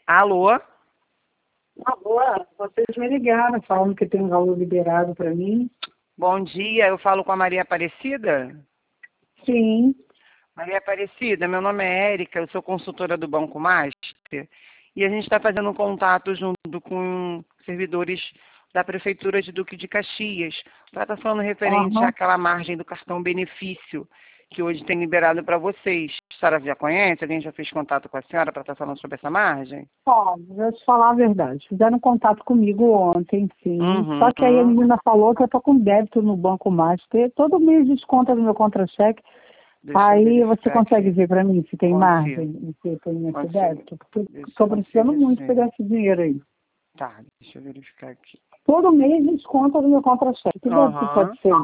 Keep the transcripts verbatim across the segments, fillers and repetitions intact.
Alô? Alô, vocês me ligaram falando que tem um valor liberado para mim. Bom dia, eu falo com a Maria Aparecida? Sim. Maria Aparecida, meu nome é Érica, eu sou consultora do Banco Master e a gente está fazendo um contato junto com servidores da Prefeitura de Duque de Caxias para estar falando referente Uhum. àquela margem do cartão benefício que hoje tem liberado para vocês. A senhora já conhece? Alguém já fez contato com a senhora para estar falando sobre essa margem? Ó, vou te falar a verdade. Fizeram contato comigo ontem, sim. Uhum. Só que aí a menina falou que eu tô com débito no Banco Master. Todo mês desconta no meu contra-cheque. Deixa eu Aí você verificar consegue aqui. ver para mim se tem Consigo. margem, se tem esse Consigo. débito? Porque Deixa- estou precisando consigo muito sim. pegar esse dinheiro aí. Tá, deixa eu verificar aqui. Todo mês desconta no meu contra-cheque. Que débito Aham. pode ser?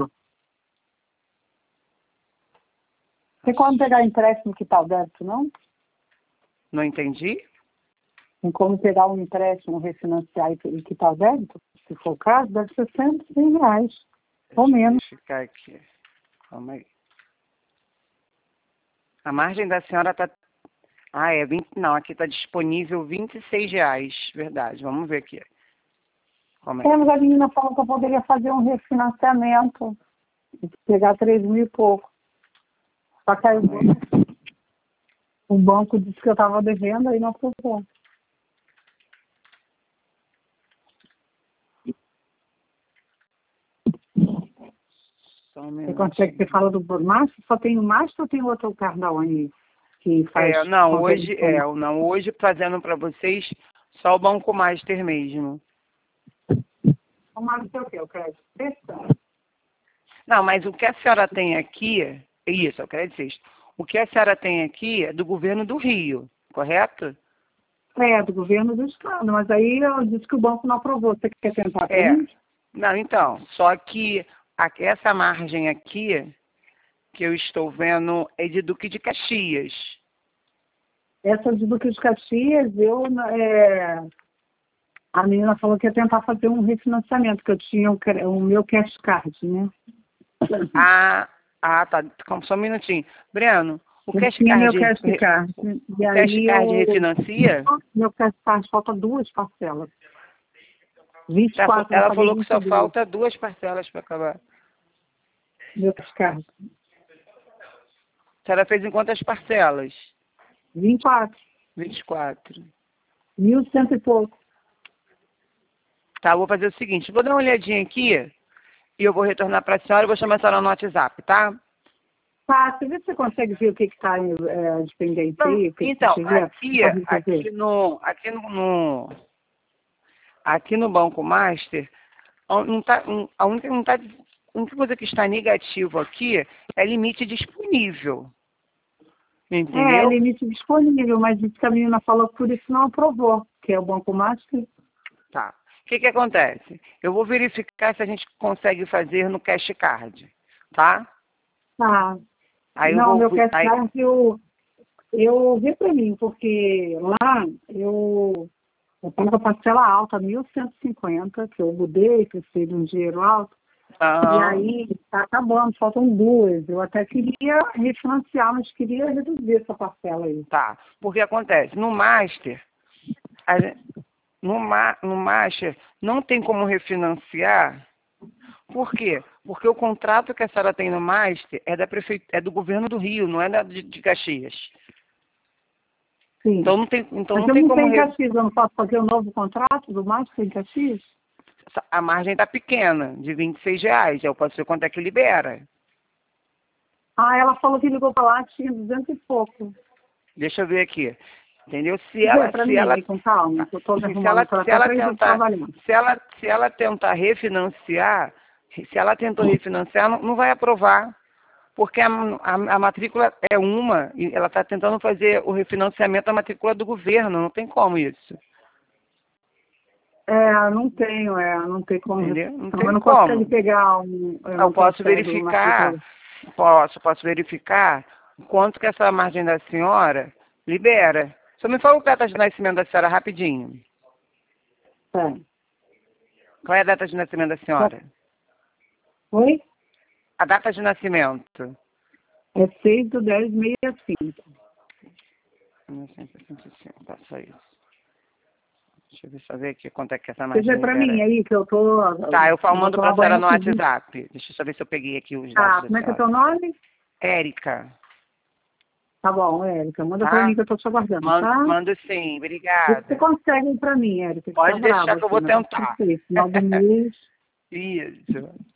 Você pode pegar empréstimo que tal débito, não? Não entendi? Em como pegar um empréstimo, refinanciar e quitar o débito, se for o caso, deve ser cento e cem reais, ou Deixa eu menos. verificar aqui. Calma aí. A margem da senhora está... Ah, é vinte... Não, aqui está disponível vinte e seis reais. Verdade, vamos ver aqui. Calma aí. É, mas a menina falou que eu poderia fazer um refinanciamento, e pegar três mil e pouco. Só que aí o banco, o banco disse que eu estava devendo, aí não aprovou. Só um Você minuto. consegue, você fala do Master? Só tem o Master ou tem outro cartão aí que faz? É, não, consegue hoje, fazer? é, não, hoje fazendo para vocês só o Banco Master mesmo. O Master é o quê? O crédito? Não, mas o que a senhora tem aqui, isso, é o crédito sexto. O que a senhora tem aqui é do governo do Rio, correto? É, do governo do estado, mas aí eu disse que o banco não aprovou. Você quer tentar para É. mim? Não, então, só que a- essa margem aqui, que eu estou vendo, é de Duque de Caxias. Essa de Duque de Caxias, eu, é, a menina falou que ia tentar fazer um refinanciamento, que eu tinha o, cre- o meu cash card, né? Ah, ah, tá, calma, só um minutinho. Breno, o Eu cash tinha meu card, cash re- card. E o cash aí card eu. refinancia? Meu cash card falta duas parcelas. Ela fa- vinte e quatro, eu ela paguei falou que vinte e só dois. falta duas parcelas para acabar. Meu cash card. A senhora fez em quantas parcelas? vinte e quatro. vinte e quatro. Mil cento e pouco. Tá, eu vou fazer o seguinte, vou dar uma olhadinha aqui e eu vou retornar para a senhora e vou chamar a senhora no WhatsApp, tá? Tá, você vê se você consegue ver o que está é, dependente Não, aí, o que, que então, tiver. aqui, Pode resolver. aqui no, aqui no, no- aqui no Banco Master, a, não tá, um, a, única, não tá, a única coisa que está negativo aqui é limite disponível. É, Entendeu? limite disponível, mas disse que a menina falou que por isso não aprovou, que é o Banco Master. Tá. O que que acontece? Eu vou verificar se a gente consegue fazer no Cash Card, tá? Tá. Aí eu Não, vou... meu cash Aí, card eu, eu vi para mim, porque lá eu, eu tenho uma parcela alta, mil cento e cinquenta, que eu mudei, precisei de um dinheiro alto. E aham. aí está acabando, faltam duas. Eu até queria refinanciar, mas queria reduzir essa parcela aí. Tá. Porque acontece, no Master, a gen- no, ma, no Master não tem como refinanciar. Por quê? Porque o contrato que a senhora tem no Master é, da prefe... é do governo do Rio, não é da, de, de Caxias. Sim. Então não tem, então Mas não eu tem não como... tenho Re... Caxias, eu não posso fazer um novo contrato do Master em Caxias? A margem está pequena, de vinte e seis reais. Eu posso ver quanto é que libera. Ah, ela falou que ligou para lá, tinha duzentos e pouco. Deixa eu ver aqui. Entendeu? Se Vê ela, para se mim ela, aí com calma, que eu estou me se arrumando ela, para se até ela para ir tentar, trabalhar. se ela, se ela tentar refinanciar, se ela tentou refinanciar, não, não vai aprovar, porque a, a, a matrícula é uma e ela está tentando fazer o refinanciamento da matrícula do governo, não tem como isso, É, não tenho, é, não tem como. entendeu? Não Não, eu tem não consigo como. pegar um. Eu Eu não posso consigo verificar, matrícula. posso, posso verificar quanto que essa margem da senhora libera. Só me fala o data de nascimento da senhora rapidinho. É. Qual é a data de nascimento da senhora? Oi? A data de nascimento. É seis do dez, sessenta e cinco. mil novecentos e sessenta e cinco, tá, só isso. Deixa eu ver, só ver aqui quanto é que essa Você vê Martins pra era. mim aí que eu tô... Tá, eu falo, eu mando tô pra senhora no trabalhando aqui. WhatsApp. Deixa eu só ver se eu peguei aqui os Tá, dados da como é que é senhora. teu nome? Érica, Tá bom, Érica. Manda pra tá? mim que eu tô te aguardando, Mando, tá? mando sim, Vê se você obrigada. consegue ir pra mim, Érica, que tá Pode deixar brava que eu aqui, vou mas tem tentar. que ser. Final do mês. Isso.